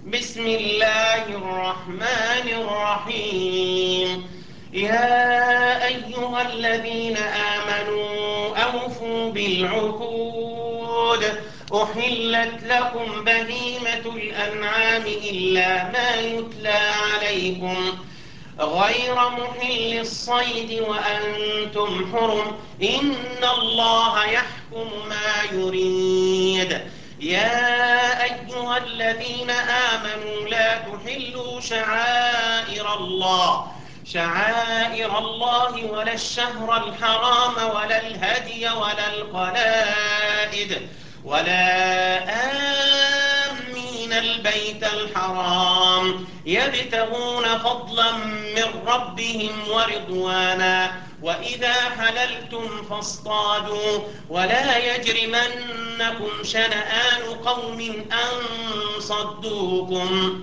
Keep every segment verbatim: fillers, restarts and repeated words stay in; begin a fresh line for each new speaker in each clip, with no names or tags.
بسم الله الرحمن الرحيم. يا أيها الذين آمنوا أوفوا بالعقود. أحلت لكم بهيمة الأنعام إلا ما يتلى عليكم غير محل الصيد وأنتم حرم. إن الله يحكم ما يريد. يا أيها الذين آمنوا لا تحلوا شعائر الله شعائر الله ولا الشهر الحرام ولا الهدي ولا القلائد ولا آمين البيت الحرام يبتغون فضلا من ربهم ورضوانا. وإذا حللتم فاصطادوا ولا يجرمنكم شنآن قوم أن صدوكم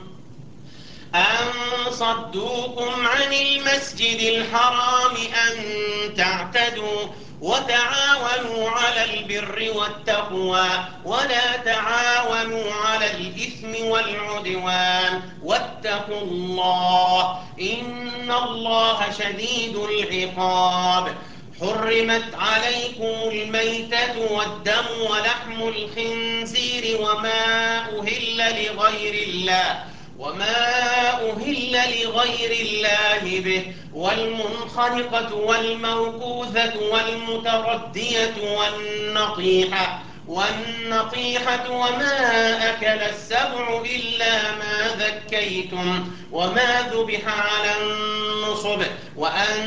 أن صدوكم عن المسجد الحرام أن تعتدوا. وتعاونوا على البر والتقوى ولا تعاونوا على الإثم والعدوان واتقوا الله إن الله شديد العقاب. حرمت عليكم الميتة والدم ولحم الخنزير وما أهل لغير الله وما أهل لغير الله به والمنخنقة والموقوذة والمتردية والنطيحة والنطيحة وما أكل السبع إلا ما ذكيتم وما ذبح على النصب وأن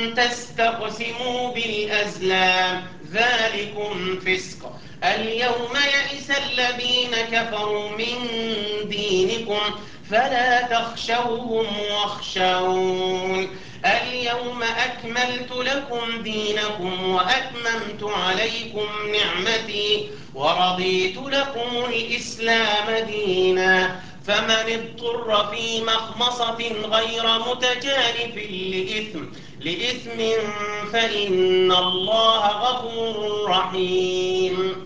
تستقسموا بالأزلام ذلكم فسق. اليوم يئس الذين كفروا من دينكم فلا تخشوهم واخشون. اليوم أكملت لكم دينكم وأتممت عليكم نعمتي ورضيت لكم الإسلام دينا. فمن اضطر في مخمصة غير متجانف لإثم لإثم فإن الله غفور رحيم.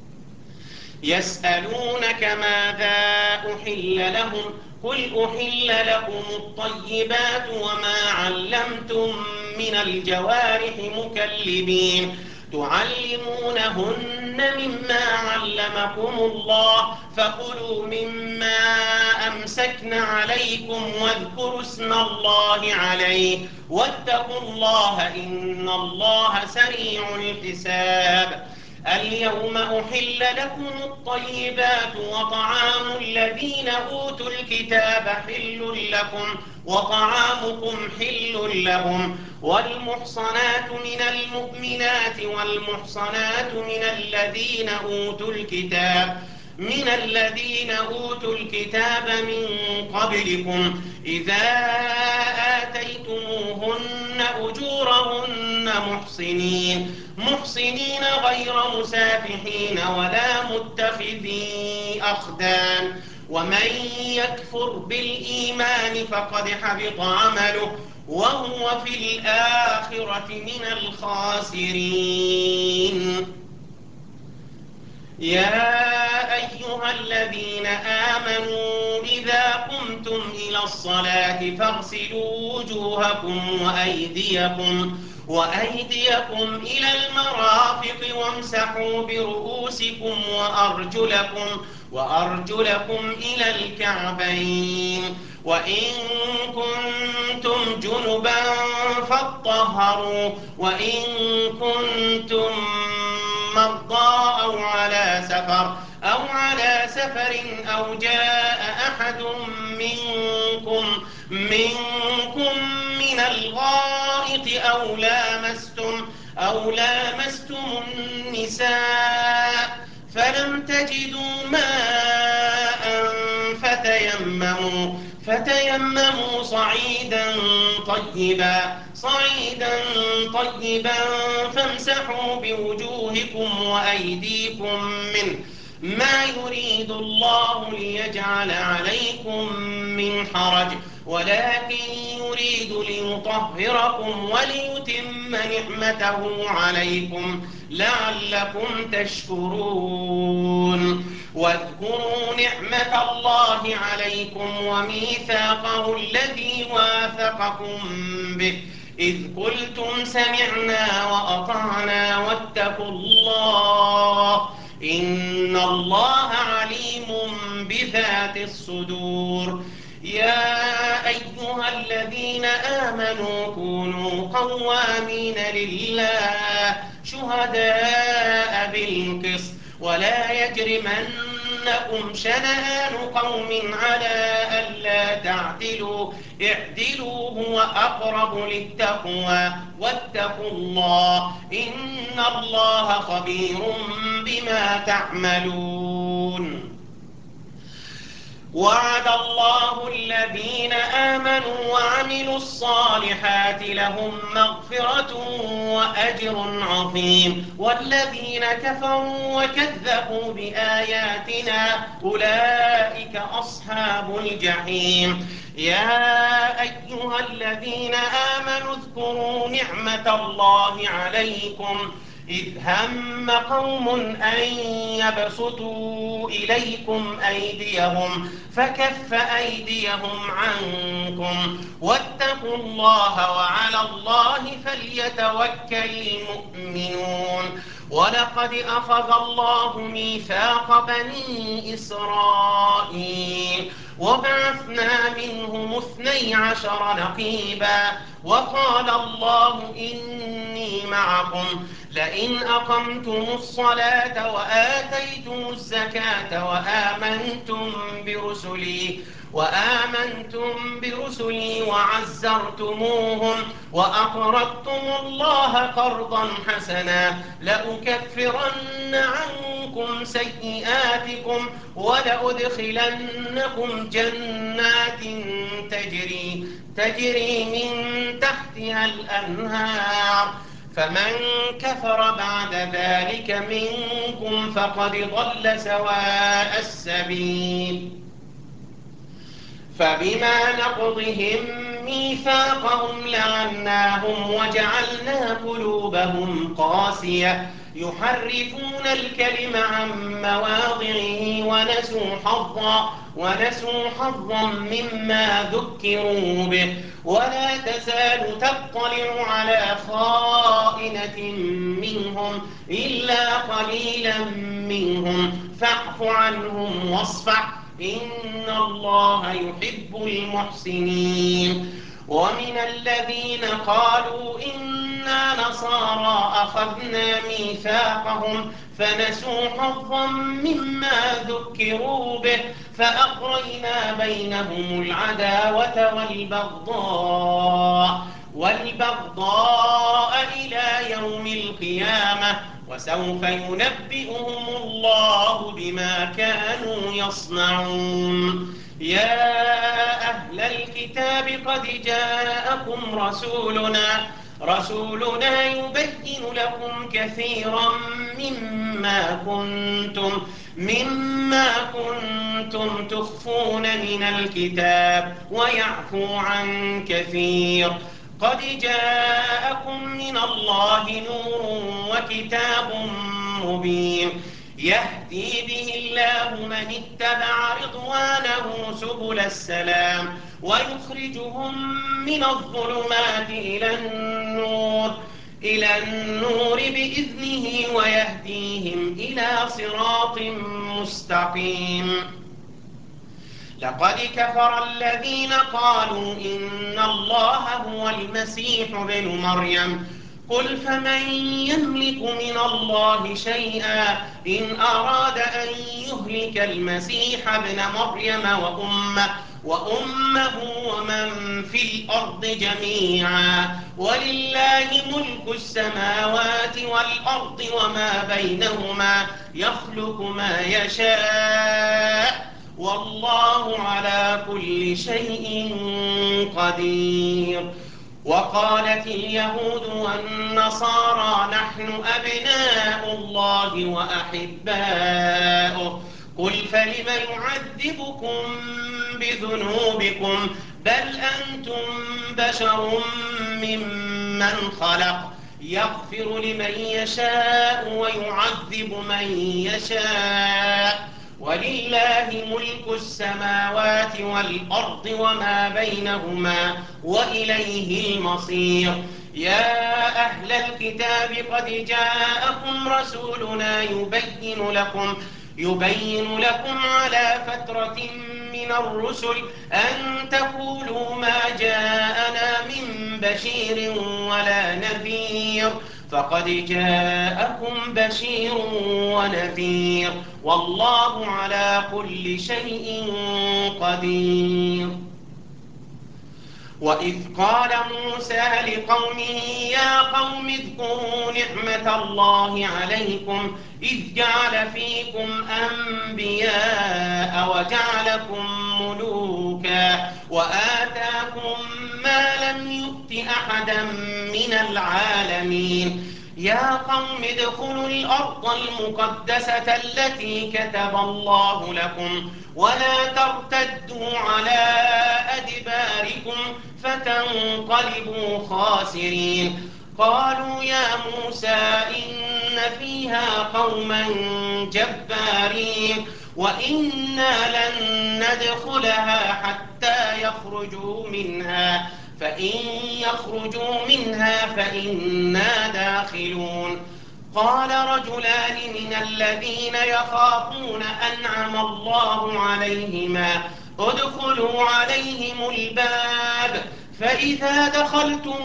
يسألونك ماذا أحل لهم قل أحل لكم الطيبات وما علمتم من الجوارح مكلبين تعلمونهن مما علمكم الله فكلوا مما أمسكن عليكم واذكروا اسم الله عليه واتقوا الله إن الله سريع الحساب. اليوم أحل لكم الطيبات وطعام الذين أوتوا الكتاب حل لكم وطعامكم حل لهم. والمحصنات من المؤمنات والمحصنات من الذين أوتوا الكتاب من الذين أوتوا الكتاب من قبلكم إذا آتيتموهن أجورهن محصنين محصنين غير مسافحين ولا متخذي أخدان. ومن يكفر بالإيمان فقد حبط عمله وهو في الآخرة من الخاسرين. يا أيها الذين آمنوا إذا قمتم إلى الصلاة فاغسلوا وجوهكم وأيديكم وأيديكم إلى المرافق وامسحوا برؤوسكم وأرجلكم وأرجلكم إلى الكعبين وإن كنتم جنبا فاطهروا وإن كنتم مرضى أو على سفر أو على سفر أو جاء أحد منكم منكم من الغائط أو لامستم أو لامستم النساء فلم تجدوا ماء فتيمموا فتيمموا صعيدا طيبا صعيدا طيبا فامسحوا بوجوهكم وأيديكم منه ما يريد الله ليجعل عليكم من حرج ولكن يريد ليطهركم وليتم نعمته عليكم لعلكم تشكرون. واذكروا نعمة الله عليكم وميثاقه الذي واثقكم به إذ قلتم سمعنا وأطعنا واتقوا الله إن الله عليم بذات الصدور. يا أيها الذين آمنوا كونوا قوامين لله شهداء بالقسط ولا يجرمنكم شنآن قوم على ألا تعدلوا اعدلوا هو أقرب للتقوى واتقوا الله إن الله خبير بما تعملون. وعد الله الذين آمنوا وعملوا الصالحات لهم مغفرة وأجر عظيم والذين كفروا وكذبوا بآياتنا أولئك أصحاب الجحيم. يا أيها الذين آمنوا اذكروا نعمة الله عليكم إذ هم قوم أن يبسطوا إليكم أيديهم فكف أيديهم عنكم واتقوا الله وعلى الله فليتوكل المؤمنون. ولقد أخذ الله ميثاق بني إسرائيل وبعثنا منهم اثني عشر نقيبا وقال الله إني معكم لئن أقمتم الصلاة وآتيتم الزكاة وآمنتم برسلي وآمنتم برسلي وعزرتموهم وأقرضتم الله قرضا حسنا لأكفرن عنكم سيئاتكم ولأدخلنكم جنات تجري تجري من تحتها الأنهار فمن كفر بعد ذلك منكم فقد ضل سواء السبيل. فبما نقضهم ميثاقهم لعناهم وجعلنا قلوبهم قاسية يحرفون الكلم عن مواضعه ونسوا حظا ونسوا حظا مما ذكروا به ولا تزال تطلع على خائنة منهم إلا قليلا منهم فاعف عنهم واصفح إن الله يحب المحسنين. ومن الذين قالوا إنا نصارى أخذنا ميثاقهم فنسوا حظا مما ذكروا به فأغرينا بينهم العداوة والبغضاء والبغضاء إلى يوم القيامة وسوف ينبئهم الله بما كانوا يصنعون. يا أهل الكتاب قد جاءكم رسولنا رسولنا يبين لكم كثيرا مما كنتم مما كنتم تخفون من الكتاب ويعفو عن كثير قد جاءكم من الله نور وكتاب مبين يهدي به الله من اتبع رضوانه سبل السلام ويخرجهم من الظلمات إلى النور إلى النور بإذنه ويهديهم إلى صراط مستقيم. لقد كفر الذين قالوا إن الله هو المسيح ابن مريم قل فمن يملك من الله شيئا إن أراد أن يهلك المسيح ابن مريم وأمه وأمه ومن في الأرض جميعا ولله ملك السماوات والأرض وما بينهما يخلق ما يشاء والله على كل شيء قدير. وقالت اليهود والنصارى نحن أبناء الله وأحباؤه قل فلم يعذبكم بذنوبكم بل أنتم بشر ممن خلق يغفر لمن يشاء ويعذب من يشاء ولله ملك السماوات والأرض وما بينهما وإليه المصير. يا أهل الكتاب قد جاءكم رسولنا يبين لكم يبين لكم على فترة من الرسل أن تقولوا ما جاءنا من بشير ولا نذير، فقد جاءكم بشير ونذير والله على كل شيء قدير. وإذ قال موسى لقومه يا قوم اذكروا نعمة الله عليكم إذ جعل فيكم أنبياء وجعلكم ملوكا وآتاكم ما لم يؤت أحدا من العالمين. يا قوم ادخلوا الأرض المقدسة التي كتب الله لكم ولا ترتدوا على أدباركم فتنقلبوا خاسرين. قالوا يا موسى إن فيها قوما جبارين وإنا لن ندخلها حتى يخرجوا منها فإن يخرجوا منها فإنا داخلون. قال رجلان من الذين يخافون أنعم الله عليهما ادخلوا عليهم الباب فإذا دخلتم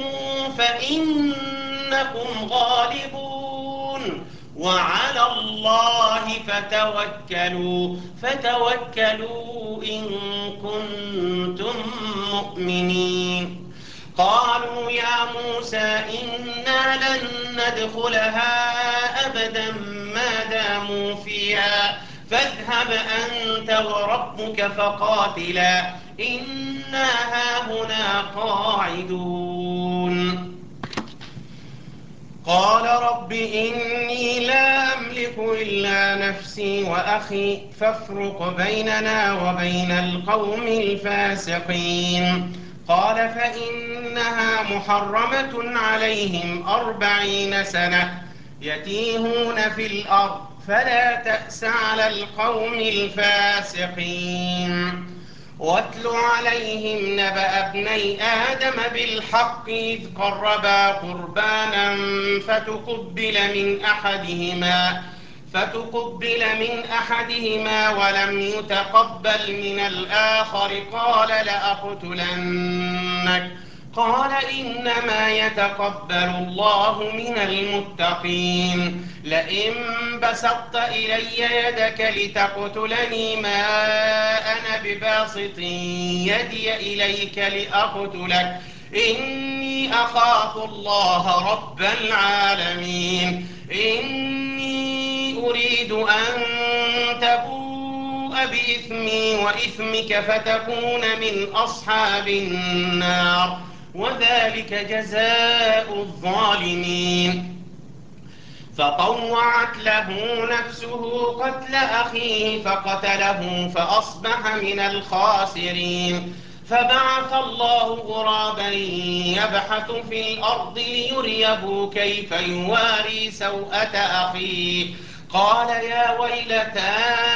فإنكم غالبون وعلى الله فتوكلوا فتوكلوا إن كنتم مؤمنين. قالوا يا موسى إنا لن ندخلها أبدا ما داموا فيها فاذهب أنت وربك فقاتلا إنا هاهنا قاعدون. قال رب إني لا أملك إلا نفسي وأخي فافرق بيننا وبين القوم الفاسقين. قال فإنها محرمة عليهم أربعين سنة يتيهون في الأرض فلا تأس على القوم الفاسقين. واتل عليهم نبأ ابني آدم بالحق إذ قربا قربانا فتقبل من أحدهما فتقبل من أحدهما ولم يتقبل من الآخر قال لأقتلنك قال إنما يتقبل الله من المتقين. لئن بسطت إلي يدك لتقتلني ما أنا بباسط يدي إليك لأقتلك إني أخاف الله رب العالمين. إني أريد أن تبوء بإثمي وإثمك فتكون من أصحاب النار وذلك جزاء الظالمين. فطوعت له نفسه قتل أخيه فقتله فأصبح من الخاسرين. فبعث الله غرابا يبحث في الأرض ليريه كيف يواري سوءة أخيه قال يا ويلتى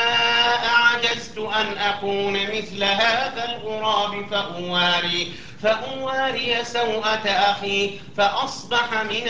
أعجزت أن أكون مثل هذا الغراب فأواري فأواري سوءة أخي فأصبح من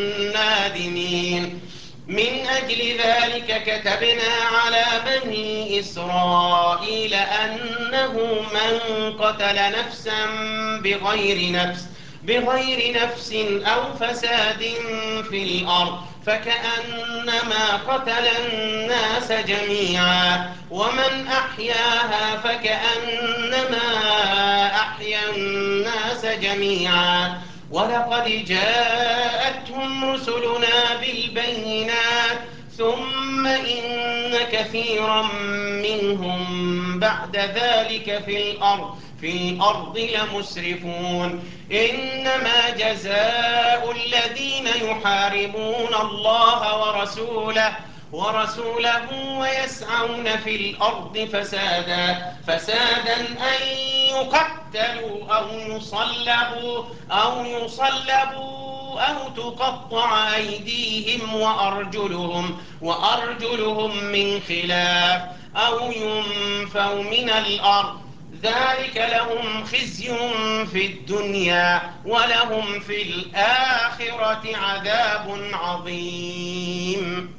النادمين. من أجل ذلك كتبنا على بني إسرائيل أنه من قتل نفسا بغير نفس بغير نفس أو فساد في الأرض فكأنما قتل الناس جميعا ومن أحياها فكأنما أحيا الناس جميعا. ولقد جاءتهم رسلنا بالبينات ثم إن كثيرا منهم بعد ذلك في الأرض في الأرض لمسرفون. إنما جزاء الذين يحاربون الله ورسوله ورسوله ويسعون في الأرض فسادا فسادا أن يقتلوا أو يصلبوا أو يصلبوا أو تقطع أيديهم وأرجلهم وأرجلهم من خلاف أو ينفوا من الأرض ذلك لهم خزي في الدنيا ولهم في الآخرة عذاب عظيم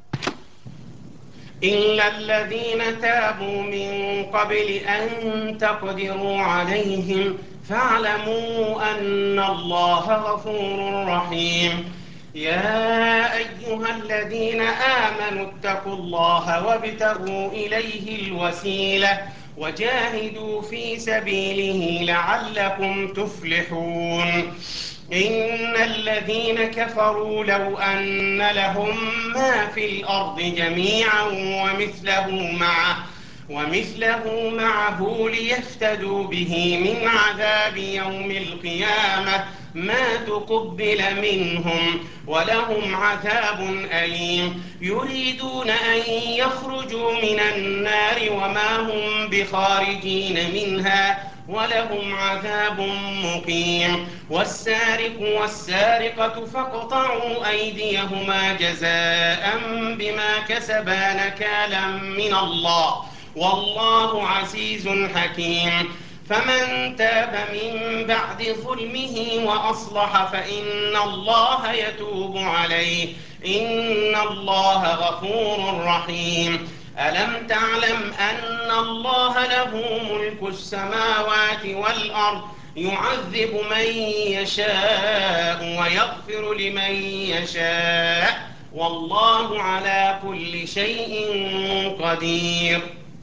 إلا الذين تابوا من قبل أن تقدروا عليهم فاعلموا أن الله غفور رحيم يا أيها الذين آمنوا اتقوا الله وابتغوا إليه الوسيلة وجاهدوا في سبيله لعلكم تفلحون إن الذين كفروا لو أن لهم ما في الأرض جميعا ومثله معه ومثله معه ليفتدوا به من عذاب يوم القيامة ما تقبل منهم ولهم عذاب أليم يريدون أن يخرجوا من النار وما هم بخارجين منها ولهم عذاب مقيم والسارق والسارقة فاقطعوا أيديهما جزاء بما كسبا نكالا من الله والله عزيز حكيم فمن تاب من بعد ظلمه وأصلح فإن الله يتوب عليه إن الله غفور رحيم ألم تعلم أن الله له ملك السماوات والأرض يعذب من يشاء ويغفر لمن يشاء والله على كل شيء قدير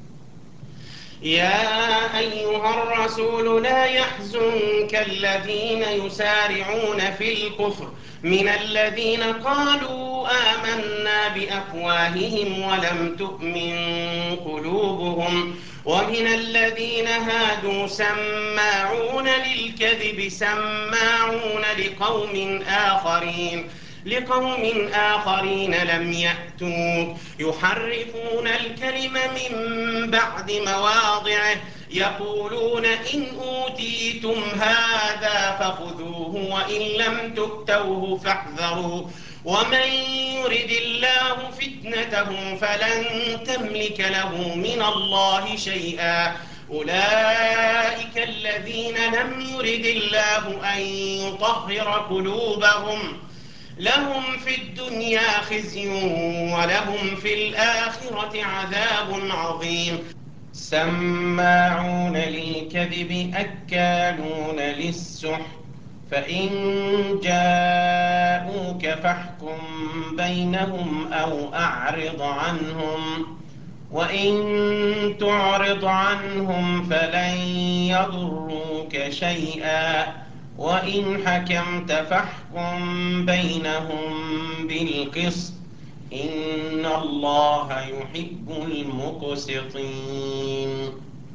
يا أيها الرسول لا يحزنك الذين يسارعون في الكفر من الذين قالوا آمنا بأفواههم ولم تؤمن قلوبهم ومن الذين هادوا سماعون للكذب سماعون لقوم آخرين لقوم آخرين لم يأتوك يحرفون الكلم من بعد مواضعه يقولون إن أوتيتم هذا فخذوه وإن لم تؤتوه فاحذروا ومن يرد الله فتنته فلن تملك له من الله شيئا أولئك الذين لم يرد الله أن يطهر قلوبهم لهم في الدنيا خزي ولهم في الآخرة عذاب عظيم سماعون للكذب أكالون للسحت فإن جاءوك فاحكم بينهم أو أعرض عنهم وإن تعرض عنهم فلن يضروك شيئا وإن حكمت فاحكم بينهم بالقسط إن الله يحب المقسطين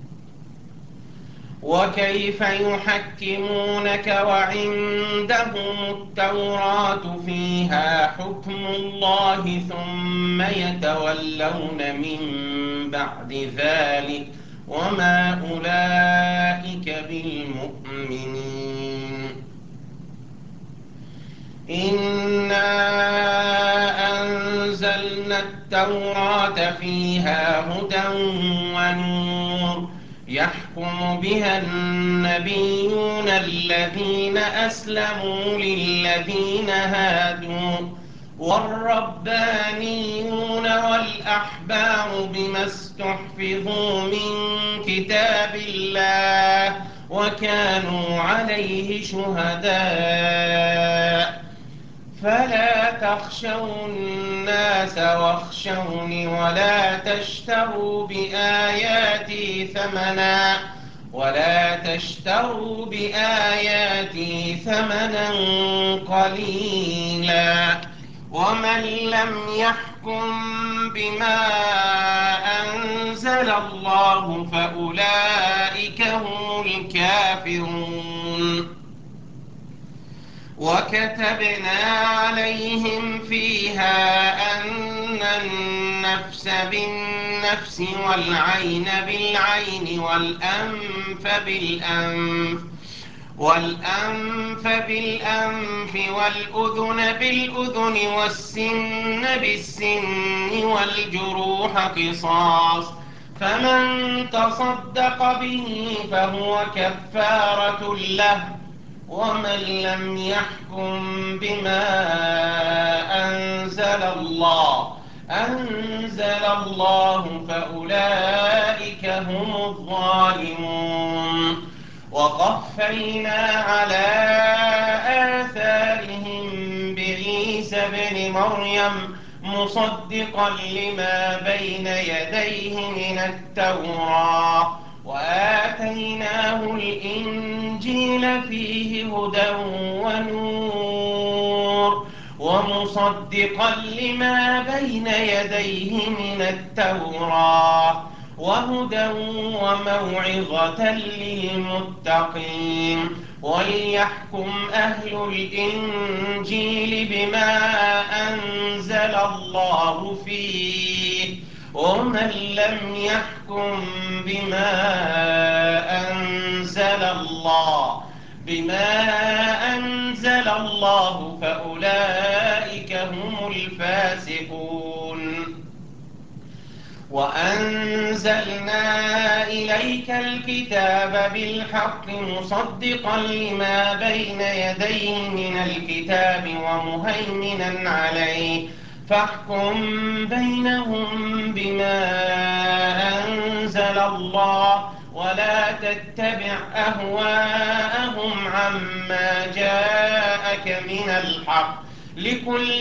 وكيف يحكمونك وعندهم التوراة فيها حكم الله ثم يتولون من بعد ذلك وما أولئك بالمؤمنين إنا أنزلنا التوراة فيها هدى ونور يحكم بها النبيون الذين أسلموا للذين هادوا والربانيون والأحبار بما استحفظوا من كتاب الله وكانوا عليه شهداء فلا تخشوا الناس واخشوني ولا تشتروا بآياتي ثمنا ولا تشتروا بآياتي ثمنا قليلا ومن لم يحكم بما أنزل الله فأولئك هم الكافرون وكتبنا عليهم فيها أن النفس بالنفس والعين بالعين والأنف بالأنف والأنف بالأنف والأذن بالأذن والسن بالسن والجروح قصاص فمن تصدق به فهو كفارة له. ومن لم يحكم بما أنزل الله أنزل الله فأولئك هم الظالمون. وقفينا على آثارهم بعيسى ابن مريم مصدقا لما بين يديه من التوراة، وآتيناه الإنجيل فيه هدى ونور، ومصدقا لما بين يديه من التوراة وهدى وموعظة للمتقين. وليحكم أهل الإنجيل بما أنزل الله فيه، ومن لم يحكم بما أنزل الله بما أنزل الله فأولئك هم الفاسقون. وأنزلنا إليك الكتاب بالحق مصدقا لما بين يديه من الكتاب ومهيمنا عليه، فاحكم بينهم بما أنزل الله، ولا تتبع أهواءهم عما جاءك من الحق. لكل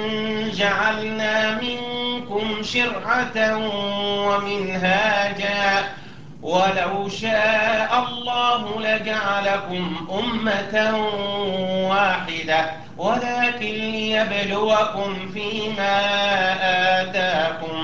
جعلنا منكم شرعة ومنهاجا، ولو شاء الله لجعلكم أمة واحدة، ولكن ليبلوكم فيما آتاكم،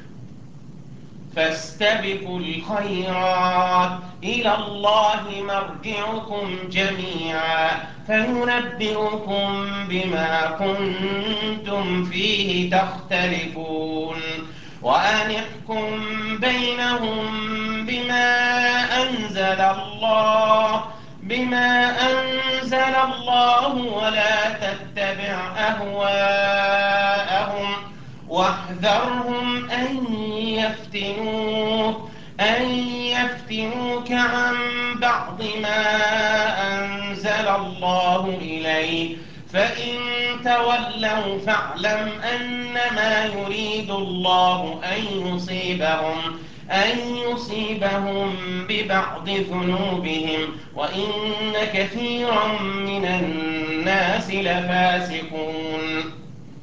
فاستبقوا الخيرات، إلى الله مرجعكم جميعا فينبئكم بما كنتم فيه تختلفون. وأن احكم بينهم بما أنزل الله بما أنزل الله ولا تتبع أهواءهم، واحذرهم أن يفتنوك أن يفتنوك عن بعض ما أنزل الله إليك، فإن تولوا فاعلم أنما يريد الله أن يصيبهم أن يصيبهم ببعض ذنوبهم، وإن كثيرا من الناس لفاسقون.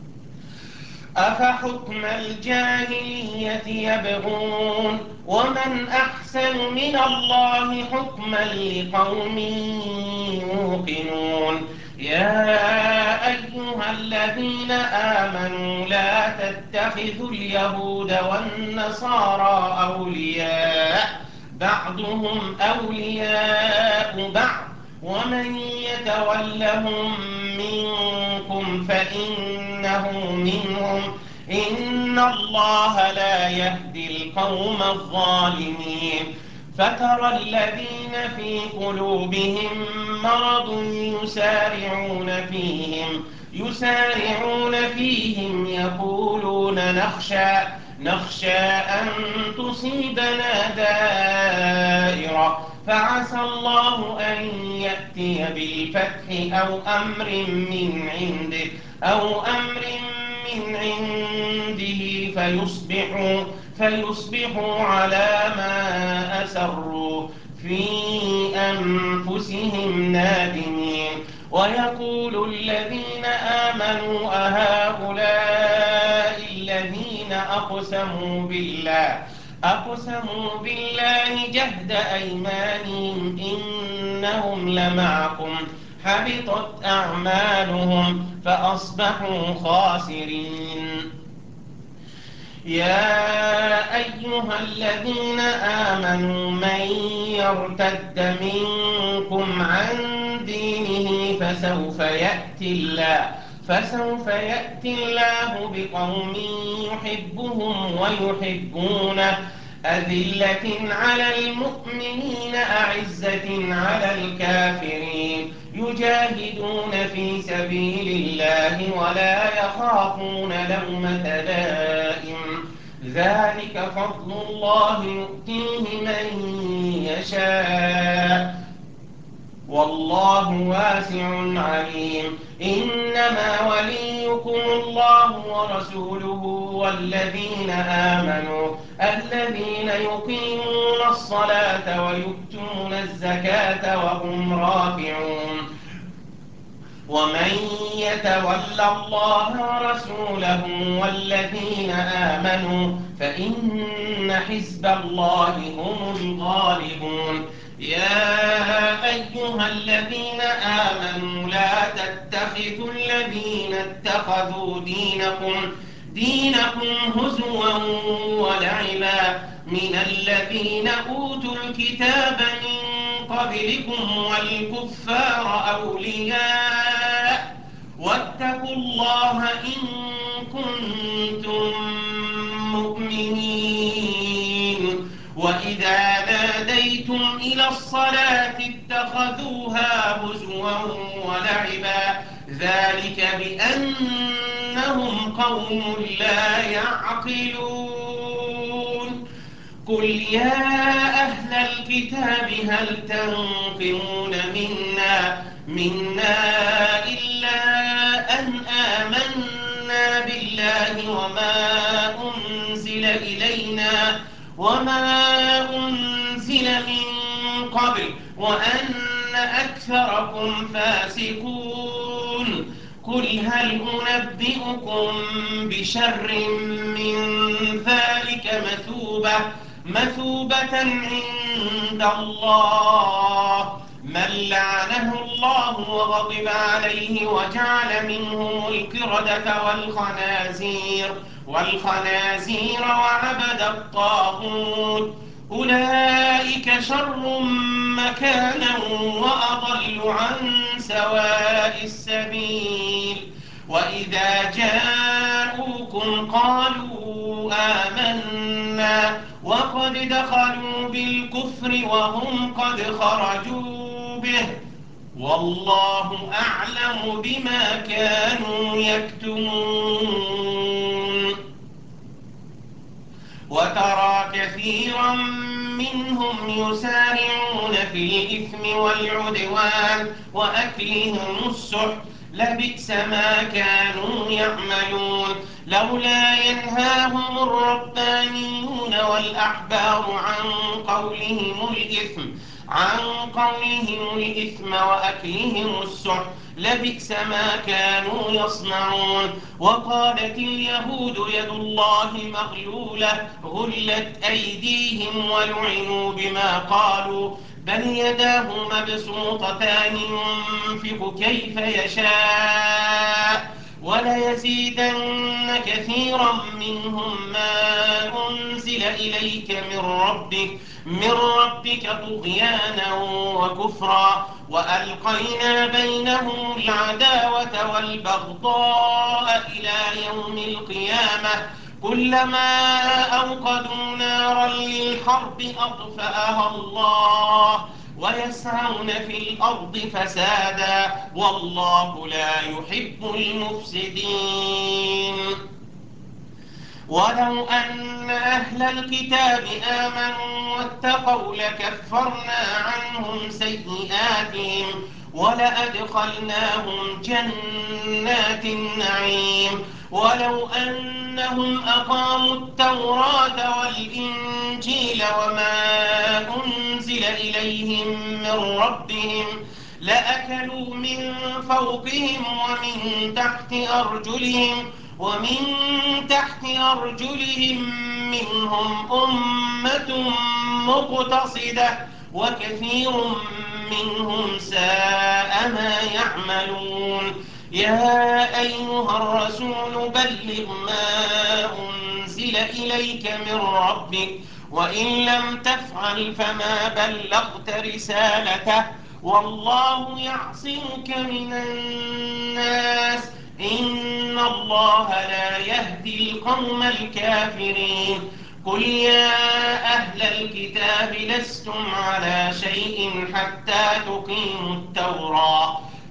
أفحكم الجاهلية يبغون، ومن أحسن من الله حكما لقوم يوقنون. يا أيها الذين آمنوا لا تتخذوا اليهود والنصارى أولياء، بعضهم أولياء بعض، ومن يتولهم منكم فإنه منهم، إن الله لا يهدي القوم الظالمين. فترى الذين في قلوبهم مرض يسارعون فيهم يسارعون فيهم يقولون نخشى نخشى أن تصيبنا دائرة، فعسى الله أن يأتي بالفتح أو أمر من عنده أو أمر من عنده فيصبحوا فيصبحوا على ما أسروا في أنفسهم نادمين. ويقول الذين آمنوا أهؤلاء الذين أقسموا بالله أقسموا بالله جهد أيمانهم إنهم لمعكم، حبطت أعمالهم فأصبحوا خاسرين. يا أيها الذين آمنوا من يرتد منكم عن دينه فسوف يأتي الله فسوف يأتي الله بقوم يحبهم ويحبونه، أذلة على المؤمنين أعزة على الكافرين، يجاهدون في سبيل الله ولا يخافون لومة لائم، ذلك فضل الله يؤتيه من يشاء والله واسع عليم. إنما وليكم الله ورسوله والذين آمنوا الذين يقيمون الصلاة ويؤتون الزكاة وهم راكعون. ومن يتول الله ورسوله والذين آمنوا فإن حزب الله هم الغالبون. يا أيها الذين آمنوا لا تتخذوا الذين اتخذوا دينكم دينكم هزوا ولعبا من الذين أوتوا الكتاب من قبلكم والكفار أولياء واتقوا الله إن كنتم مؤمنين. وإذا ناديتم إلى الصلاة اتخذوها هزوا ولعبا ذلك بأنهم قوم لا يعقلون. قل يا أهل الكتاب هل تنقمون منا منا إلا أن آمنا بالله وما أنزل إلينا وما أنزل من قبل وأن أكثركم فاسقون. قل هل أنبئكم بشر من ذلك مثوبة مثوبة عند الله من لعنه الله وغضب عليه وجعل منهم القردة والخنازير والخنازير وعبد الطاغوت أولئك شر مكانا وأضل عن سواء السبيل. وإذا جاءوكم قالوا آمنا وقد دخلوا بالكفر وهم قد خرجوا به والله أعلم بما كانوا يكتمون. وترى كثيرا منهم يسارعون في الإثم والعدوان وأكلهم السحت لبئس ما كانوا يعملون. لولا ينهاهم الربانيون والأحبار عن قولهم الإثم عن قولهم الإثم وأكلهم السحت لبئس ما كانوا يصنعون. وقالت اليهود يد الله مغلولة غلت أيديهم ولعنوا بما قالوا بل يداه مبسوطتان ينفق كيف يشاء وليزيدن كثيرا منهم ما أنزل إليك من ربك من ربك طغيانا وكفرا وألقينا بينهم العداوة والبغضاء إلى يوم القيامة كلما أوقدوا نارا للحرب أطفأها الله ويسعون في الأرض فسادا والله لا يحب المفسدين. ولو أن أهل الكتاب آمنوا واتقوا لكفرنا عنهم سيئاتهم ولأدخلناهم جنات النعيم. ولو أنهم أقاموا التوراة والإنجيل وما أنزل إليهم من ربهم لأكلوا من فوقهم ومن تحت أرجلهم ومن تحت أرجلهم منهم أمة مقتصدة وكثير منهم ساء ما يعملون. يا أيها الرسول بلغ ما أنزل إليك من ربك وإن لم تفعل فما بلغت رسالته والله يعصمك من الناس إن الله لا يهدي القوم الكافرين. قل يا أهل الكتاب لستم على شيء حتى تقيموا التوراة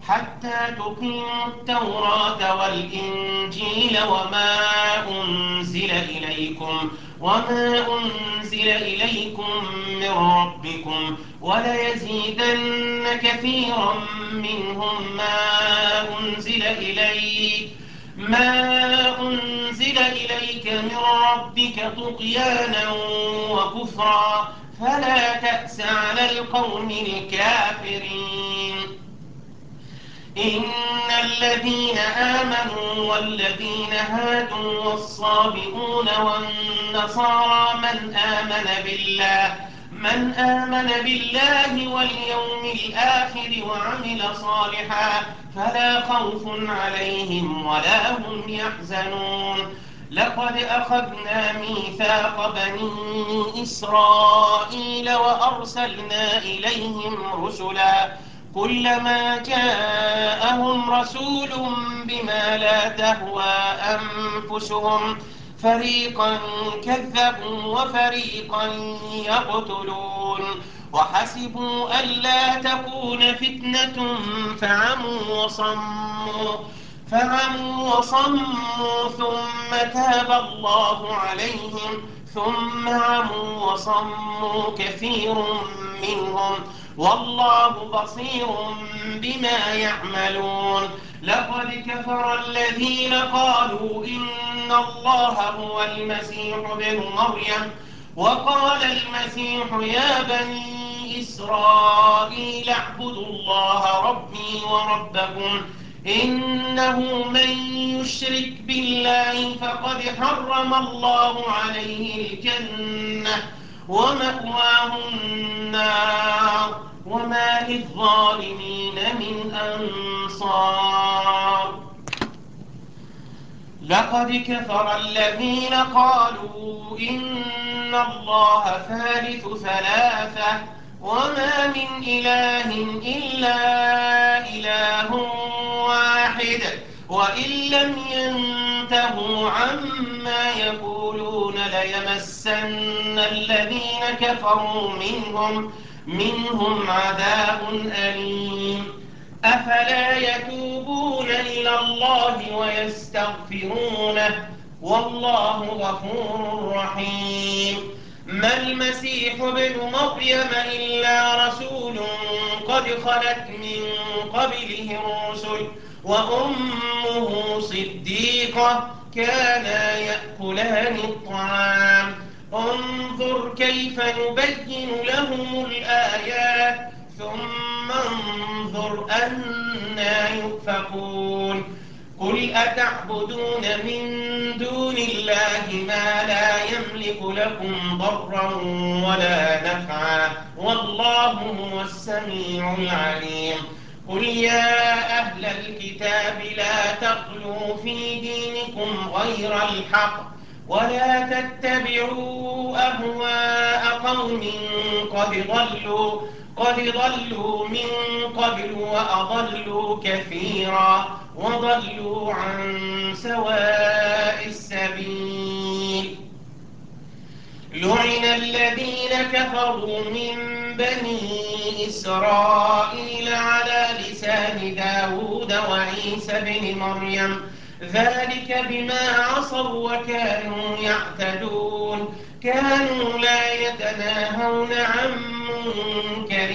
حتى تقيموا التوراة والإنجيل وما أنزل إليكم وما أنزل إليكم من ربكم وليزيدن كثيرا منهم ما أنزل إليك ما أنزل إليك من ربك طغيانا وكفرا فلا تأس على القوم الكافرين. إن الذين آمنوا والذين هادوا والصابئون والنصارى من آمن بالله من آمن بالله واليوم الآخر وعمل صالحا فلا خوف عليهم ولا هم يحزنون. لقد أخذنا ميثاق بني إسرائيل وأرسلنا إليهم رسلا كلما جاءهم رسول بما لا تهوى أنفسهم فريقا كذبوا وفريقا يقتلون وحسبوا ألا تكون فتنة فعموا وصموا فعموا وصموا ثم تاب الله عليهم ثم عموا وصموا كثير منهم والله بصير بما يعملون. لقد كفر الذين قالوا إن الله هو المسيح ابن مريم وقال المسيح يا بني إسرائيل اعبدوا الله ربي وربكم إنه من يشرك بالله فقد حرم الله عليه الجنة ومأواه النار وما للظالمين من أنصار. لقد كفر الذين قالوا إن الله ثالث ثلاثة وما من إله إلا إله واحد وإن لم ينتهوا عما يقولون ليمسن الذين كفروا منهم منهم عذاب أليم. أفلا يتوبون إلى الله ويستغفرونه والله غفور رحيم. ما المسيح ابن مريم إلا رسول قد خلت من قبله الرسل وأمه صديقة كانا يأكلان الطعام انظر كيف نبين لهم الآيات ثم انظر أنا يؤفكون. قل أتعبدون من دون الله ما لا يملك لكم ضرا ولا نفعا والله هو السميع العليم. قل يا أهل الكتاب لا تغلوا في دينكم غير الحق ولا تتبعوا أهواء قوم قد ضلوا قد ضلوا من قبل وأضلوا كثيرا وضلوا عن سواء السبيل. لعن الذين كفروا من بني إسرائيل على لسان داود وعيسى بن مريم ذلك بما عصوا وكانوا يعتدون كانوا لا يتناهون عن منكر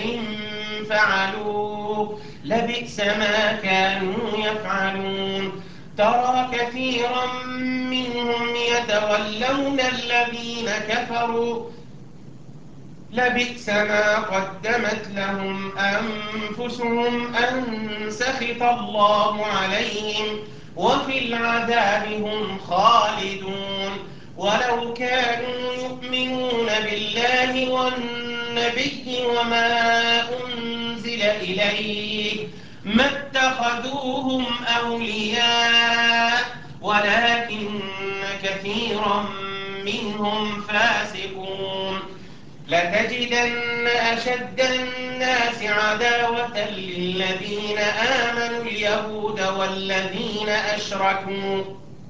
فعلوه لبئس ما كانوا يفعلون. ترى كثيرا منهم يتولون الذين كفروا لبئس ما قدمت لهم أنفسهم أن سخط الله عليهم وفي العذاب هم خالدون. ولو كانوا يؤمنون بالله والنبي وما أنزل إليه ما اتخذوهم أولياء ولكن كثيرا منهم فاسقون. لتجدن أشد الناس عداوة للذين آمنوا اليهود والذين أشركوا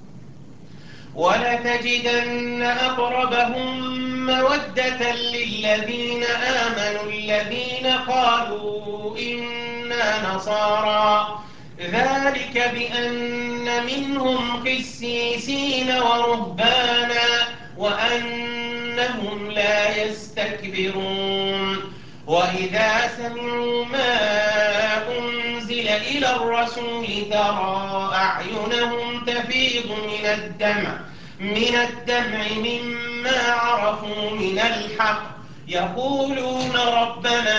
ولتجدن أقربهم مودة للذين آمنوا الذين قالوا إن إنا نصارى ذلك بأن منهم قسيسين ورهبانا وأنهم لا يستكبرون وإذا سمعوا ما أنزل إلى الرسول ترى أعينهم تفيض من الدمع من الدمع مما عرفوا من الحق يقولون ربنا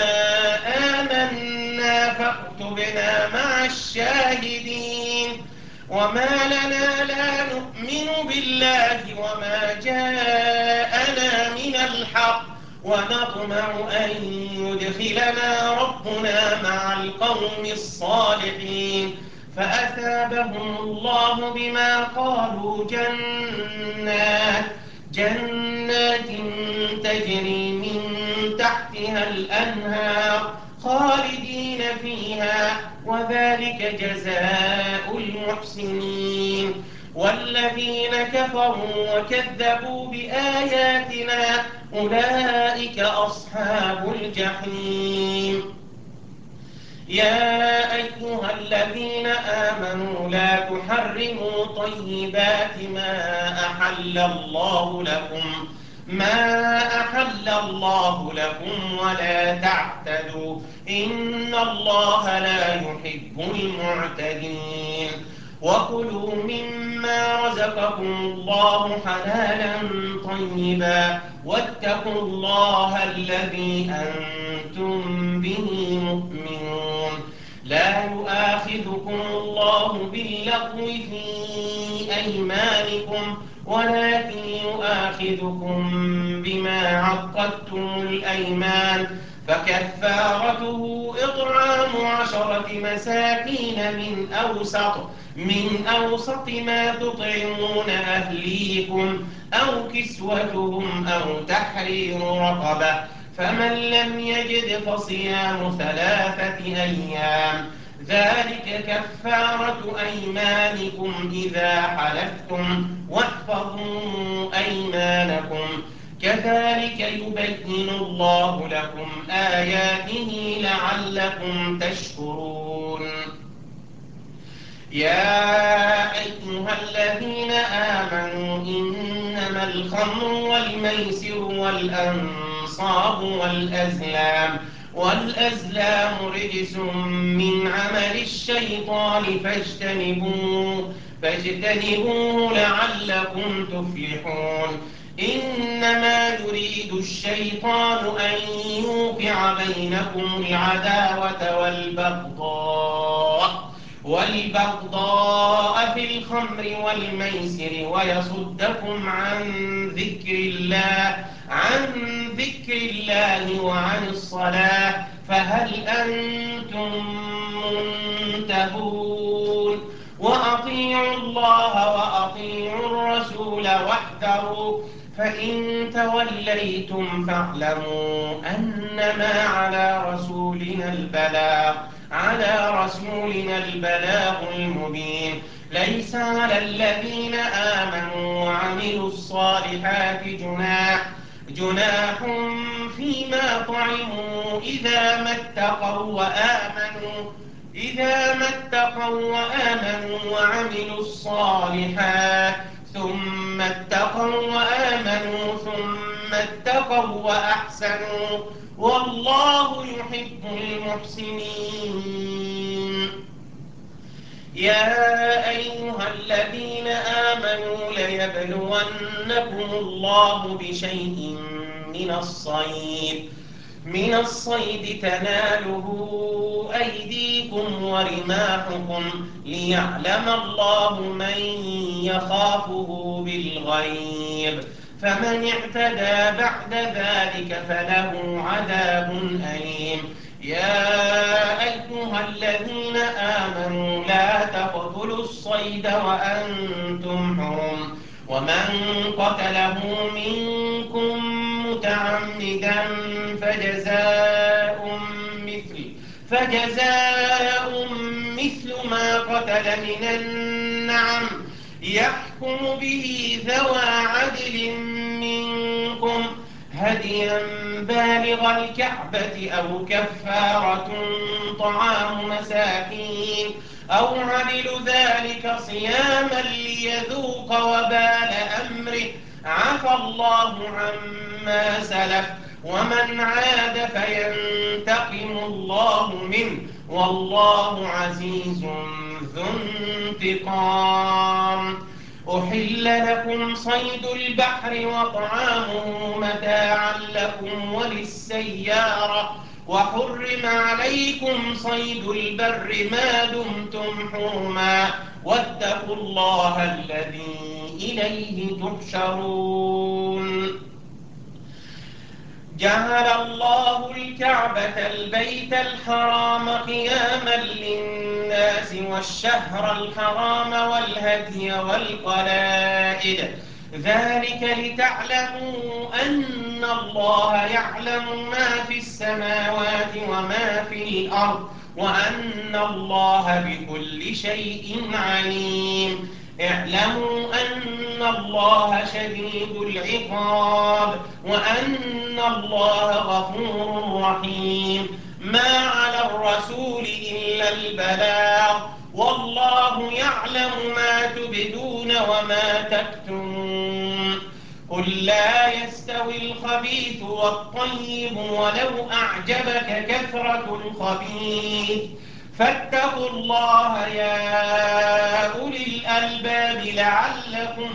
آمنا فاكتبنا مع الشاهدين وما لنا لا نؤمن بالله وما جاءنا من الحق ونطمع أن يدخلنا ربنا مع القوم الصالحين فأثابهم الله بما قالوا جنات جنات تجري من تحتها الأنهار خالدين فيها وذلك جزاء المحسنين والذين كفروا وكذبوا بآياتنا أولئك أصحاب الجحيم يا أيها الذين آمنوا لا تحرموا طيبات ما أحل الله لكم ما أحل الله لكم ولا تعتدوا إن الله لا يحب المعتدين وكلوا مما رزقكم الله حلالا طيبا واتقوا الله الذي أنتم به مؤمنون لا يؤاخذكم الله باللغو في أيمانكم ولكن يؤاخذكم بما عقدتم الأيمان فكفارته إطعام عشرة مساكين من أوسط من أوسط ما تطعمون أهليكم أو كسوتهم أو تحرير رقبة فمن لم يجد فصيام ثلاثة أيام ذلك كفارة أيمانكم إذا حلفتم واحفظوا أيمانكم كذلك يبين الله لكم آياته لعلكم تشكرون يا أيها الذين آمنوا إنما الخمر والميسر والأنصاب والأزلام والأزلام رجس من عمل الشيطان فاجتنبوه فاجتنبوه لعلكم تفلحون إنما يريد الشيطان أن يوقع بينكم العداوة والبغضاء والبغضاء في الخمر والميسر ويصدكم عن ذكر الله عن ذكر الله وعن الصلاة فهل أنتم منتهون وأطيعوا الله وأطيعوا الرسول واحذروا فإن توليتم فاعلموا أنما على رسولنا البلاغ على رسولنا البلاغ المبين ليس على الذين آمنوا وعملوا الصالحات جناح جناح فيما طعموا إذا ما اتقوا وآمنوا إذا ما اتقوا وآمنوا وعملوا الصالحات ثم اتقوا وآمنوا ثم اتقوا وأحسنوا والله يحب المحسنين يا أيها الذين آمنوا ليبلونكم الله بشيء من الصيد من الصيد تناله أيديكم ورماحكم ليعلم الله من يخافه بالغيب فمن اعتدى بعد ذلك فله عذاب أليم يا أيها الذين آمنوا لا تقتلوا الصيد وأنتم حرم ومن قتله منكم متعمدا فجزاء مثل فجزاء مثل ما قتل من النعم يحكم به ذوى عدل منكم هديا بالغ الكعبة أو كفارة طعام مساكين أو عدل ذلك صياما ليذوق وبال أمره عفى الله عما سلف ومن عاد فينتقم الله منه والله عزيز ذو انتقام. أحل لكم صيد البحر وطعامه متاعا لكم وللسيارة وحرم عليكم صيد البر ما دمتم حرما واتقوا الله الذي إليه تحشرون. جعل الله الكعبة البيت الحرام قياما للناس والشهر الحرام والهدي والقلائد ذلك لتعلموا أن الله يعلم ما في السماوات وما في الأرض وأن الله بكل شيء عليم. اعلموا أن الله شديد العقاب وأن الله غفور رحيم. ما على الرسول إلا البلاغ والله يعلم ما تبدون وما تكتمون. قل لا يستوي الخبيث والطيب ولو أعجبك كثرة الخبيث فاتقوا الله يا أولي الألباب لعلكم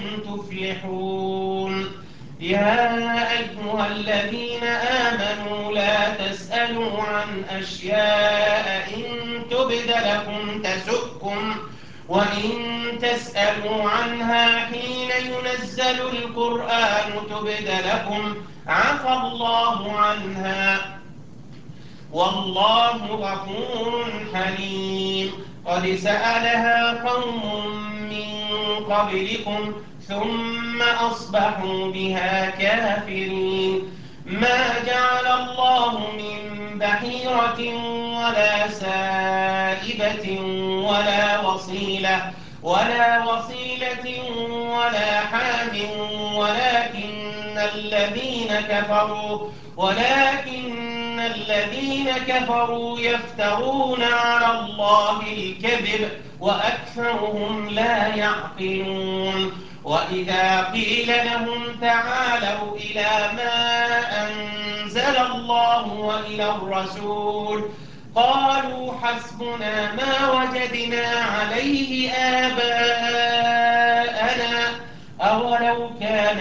تفلحون. يا أيها الذين آمنوا لا تسألوا عن أشياء إن تبد لكم تسؤكم وإن تسألوا عنها حين ينزل القرآن تبد لكم عفى الله عنها والله غفور حليم. قد سألها قوم من قبلكم ثم أصبحوا بها كافرين. ما جعل الله من بحيرة ولا سائبة ولا وصيلة ولا وصيلة ولا حام ولكن الذين كفروا ولكن الذين كفروا يفترون على الله الكذب وأكثرهم لا يعقلون. وإذا قيل لهم تعالوا إلى ما أنزل الله وإلى الرسول قالوا حسبنا ما وجدنا عليه آباءنا أولو كان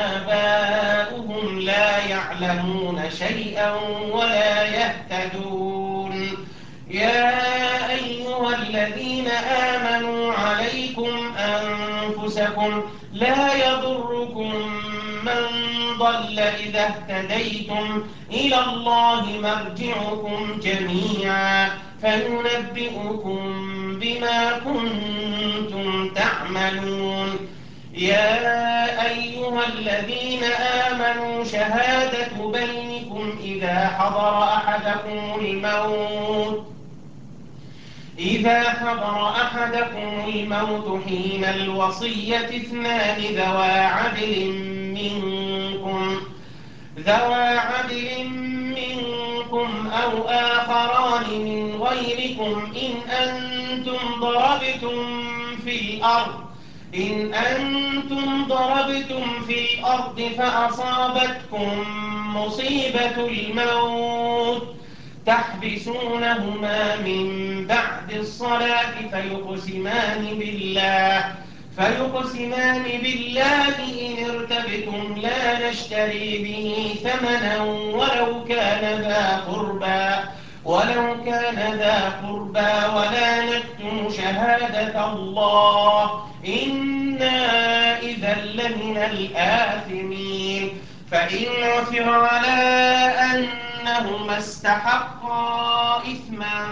آباؤهم لا يعلمون شيئا ولا يهتدون. يا أيها الذين آمنوا عليكم أنفسكم لا يضركم من ضل إذا اهتديتم إلى الله مرجعكم جميعا فينبئكم بما كنتم تعملون. يا أيها الذين آمنوا شهادة بينكم إذا حضر أحدكم الموت إذا حضر أحدكم الموت حين الوصية اثنان ذوى عدل منكم ذوى عدل منكم أو آخران من غيركم إن أنتم ضربتم في الأرض إن أنتم ضربتم في الأرض فأصابتكم مصيبة الموت تحبسونهما من بعد الصلاة فيقسمان بالله فيقسمان بالله إن ارتبتم لا نشتري به ثمنا ولو كان ذا قربى ولو كان ذا قربى ولا نكتم شهادة الله إنا إذا لمن الآثمين. فإن عثر على أنهما استحقا إثما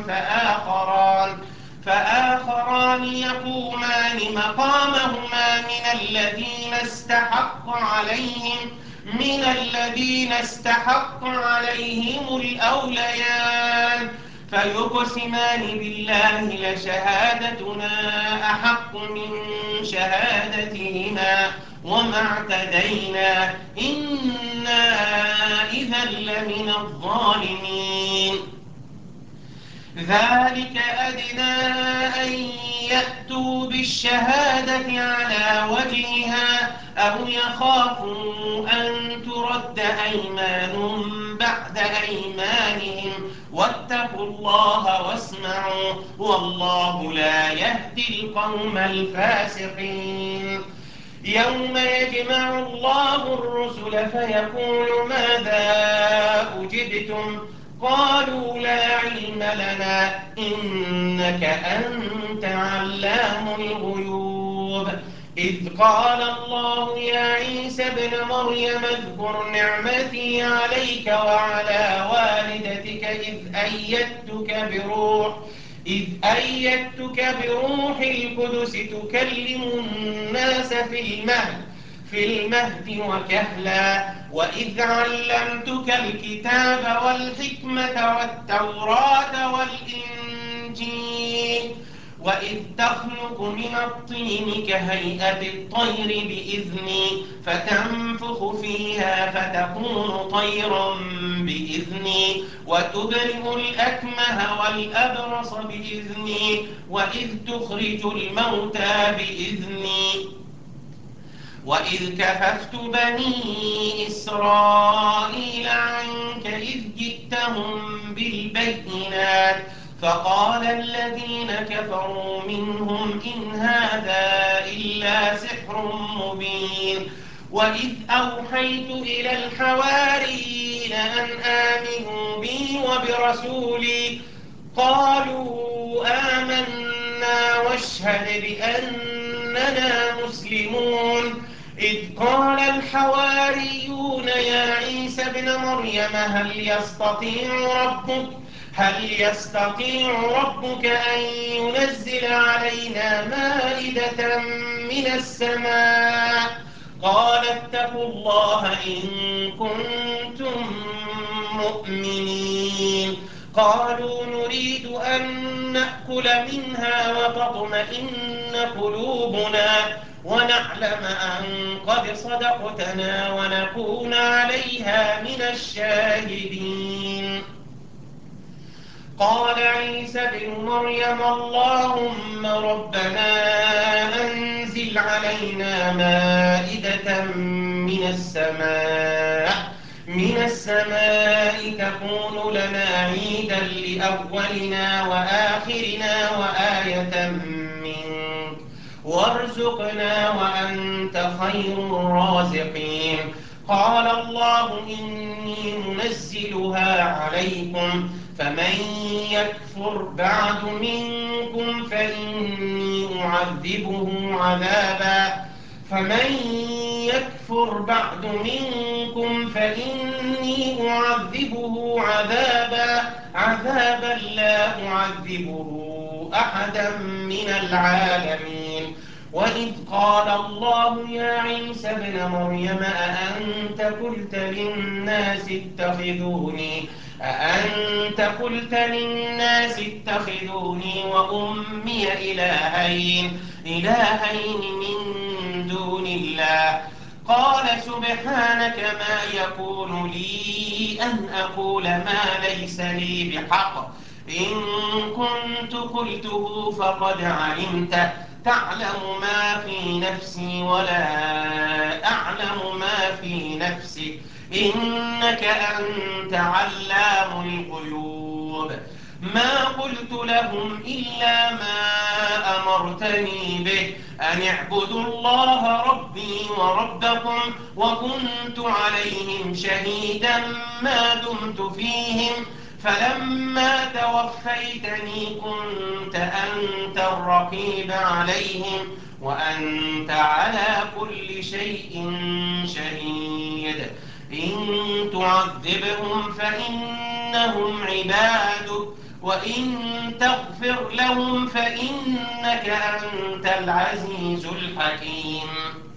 فآخران فآخران يقومان مقامهما من الذين استحق عليهم من الذين استحق عليهم الأوليان فيقسمان بالله لشهادتنا أحق من شهادتهما وما اعتدينا إنا إذا لمن الظالمين. ذلك أدنى أن يأتوا بالشهادة على وجهها أو يخافوا أن ترد أيمان بعد أيمانهم واتقوا الله واسمعوا والله لا يهدي القوم الفاسقين. يوم يجمع الله الرسل فيقول ماذا أجبتم قالوا لا علم لنا إنك أنت علام الغيوب. إذ قال الله يا عيسى ابن مريم اذكر نعمتي عليك وعلى والدتك إذ أيدتك بروح إذ أيدتك بروح القدس تكلم الناس في المهد في المهد وكهلا وإذ علمتك الكتاب والحكمة والتوراة والإنجيل وإذ تخلق من الطين كهيئة الطير بإذني فتنفخ فيها فتكون طيرا بإذني وتبرئ الأكمه والأبرص بإذني وإذ تخرج الموتى بإذني وإذ كففت بني إسرائيل عنك إذ جئتهم بالبينات فقال الذين كفروا منهم إن هذا إلا سحر مبين. وإذ أوحيت إلى الحواريين أن آمنوا بي وبرسولي قالوا آمنا واشهد بأننا مسلمون. إذ قال الحواريون يا عيسى ابن مريم هل يستطيع ربك هل يستطيع ربك أن ينزل علينا مائدة من السماء قال اتقوا الله إن كنتم مؤمنين. قالوا نريد أن نأكل منها وتطمئن قلوبنا ونعلم أن قد صدقتنا ونكون عليها من الشاهدين. قال عيسى ابن مريم اللهم ربنا أنزل علينا مائدة من السماء من السماء تكون لنا عيدا لأولنا وآخرنا وآية منك وارزقنا وأنت خير الرازقين. قال الله إني منزلها عليكم فمن يكفر بعد منكم فإني أعذبه عذابا فمن يكفر بعد منكم فإني أعذبه عذابا عذابا لا أعذبه أحدا من العالمين. وإذ قال الله يا عيسى ابن مريم أأنت قلت للناس اتخذوني أأنت قلت للناس اتخذوني وأمي إلهين إلهين من دون الله قال سبحانك ما يكون لي أن أقول ما ليس لي بحق إن كنت قلته فقد علمته تعلم ما في نفسي ولا أعلم ما في نفسك إنك أنت علام الغيوب. ما قلت لهم إلا ما أمرتني به أن اعبدوا الله ربي وربكم وكنت عليهم شهيدا ما دمت فيهم فلما توفيتني كنت أنت الرقيب عليهم وأنت على كل شيء شهيد. إن تعذبهم فإنهم عبادك وإن تغفر لهم فإنك أنت العزيز الحكيم.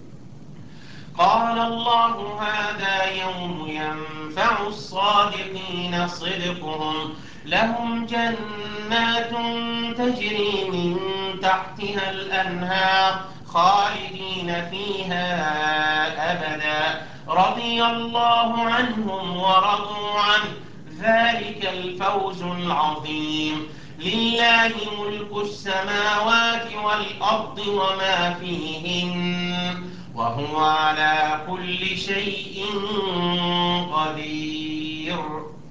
قال الله هذا يوم ينفع الصادقين صدقهم لهم جنات تجري من تحتها الأنهار خالدين فيها أبدا رضي الله عنهم ورضوا عنه ذلك الفوز العظيم لله ملك السماوات والأرض وما فيهن وهو على كل شيء قدير